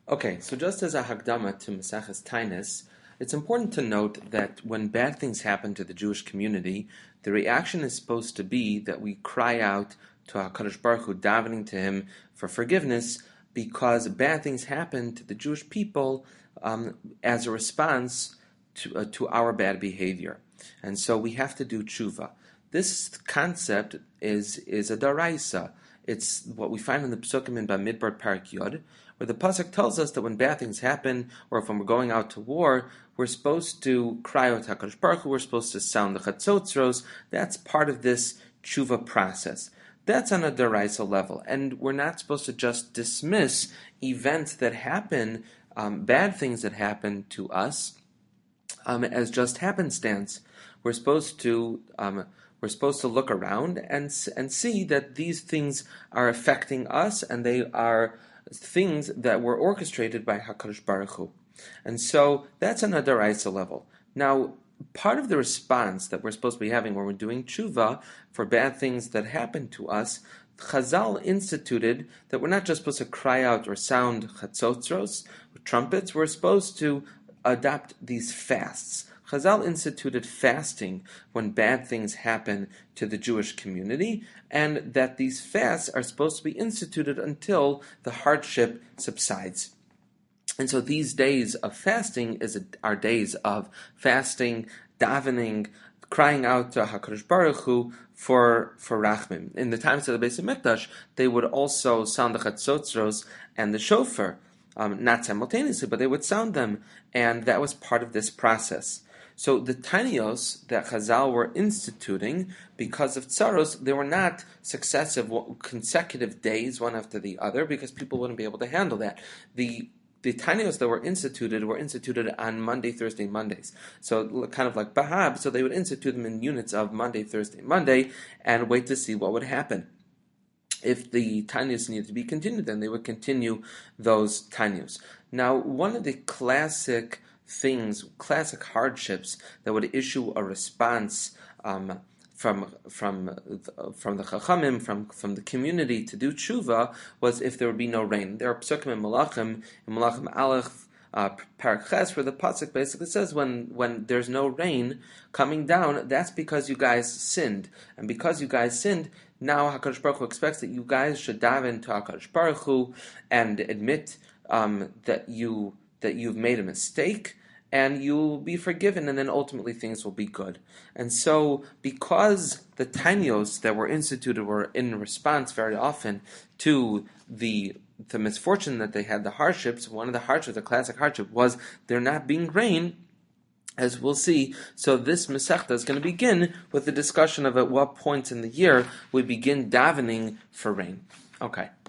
Okay, so just as a Hagdama to Maseches Tainus, it's important to note that when bad things happen to the Jewish community, the reaction is supposed to be that we cry out to HaKadosh Baruch Hu, davening to Him for forgiveness, because bad things happen to the Jewish people as a response to our bad behavior. And so we have to do tshuva. This concept is a daraisa. It's what we find in the Psukim in Bamidbar Parak Yod, where the pasuk tells us that when bad things happen, or if when we're going out to war, we're supposed to cry out HaKadosh Baruch Hu, we're supposed to sound the chatzotzros. That's part of this tshuva process. That's on a deraisa level, and we're not supposed to just dismiss events that happen, bad things that happen to us, as just happenstance. We're supposed to look around and see that these things are affecting us, and they are things that were orchestrated by HaKadosh Baruch Hu. And so that's on a deraisa level. Now, part of the response that we're supposed to be having when we're doing tshuva for bad things that happen to us, Chazal instituted that we're not just supposed to cry out or sound chatzotzros, trumpets, we're supposed to adopt these fasts. Chazal instituted fasting when bad things happen to the Jewish community, and that these fasts are supposed to be instituted until the hardship subsides. And so these days of fasting are days of fasting, davening, crying out to HaKadosh Baruch Hu for rachmim. In the times of the Beis HaMikdash, they would also sound the chatzotzros and the shofar, not simultaneously, but they would sound them, and that was part of this process. So the tanios that Chazal were instituting because of tsaros, they were not successive, consecutive days, one after the other, because people wouldn't be able to handle that. The tanios that were instituted on Monday, Thursday, Mondays. So kind of like Bahab, so they would institute them in units of Monday, Thursday, Monday, and wait to see what would happen. If the tanios needed to be continued, then they would continue those tanios. Now, one of the classic hardships that would issue a response from the Chachamim, from the community to do tshuva, was if there would be no rain. There are psukim in Malachim Aleph, Parak Ches, where the pasuk basically says when there's no rain coming down, that's because you guys sinned, and because you guys sinned, now HaKadosh Baruch Hu expects that you guys should daven to HaKadosh Baruch Hu and admit that you've made a mistake, and you'll be forgiven, and then ultimately things will be good. And so, because the tanios that were instituted were in response very often to the misfortune that they had, the hardships, one of the hardships, the classic hardship, was there not being rain, as we'll see. So this Masechta is going to begin with the discussion of at what points in the year we begin davening for rain. Okay.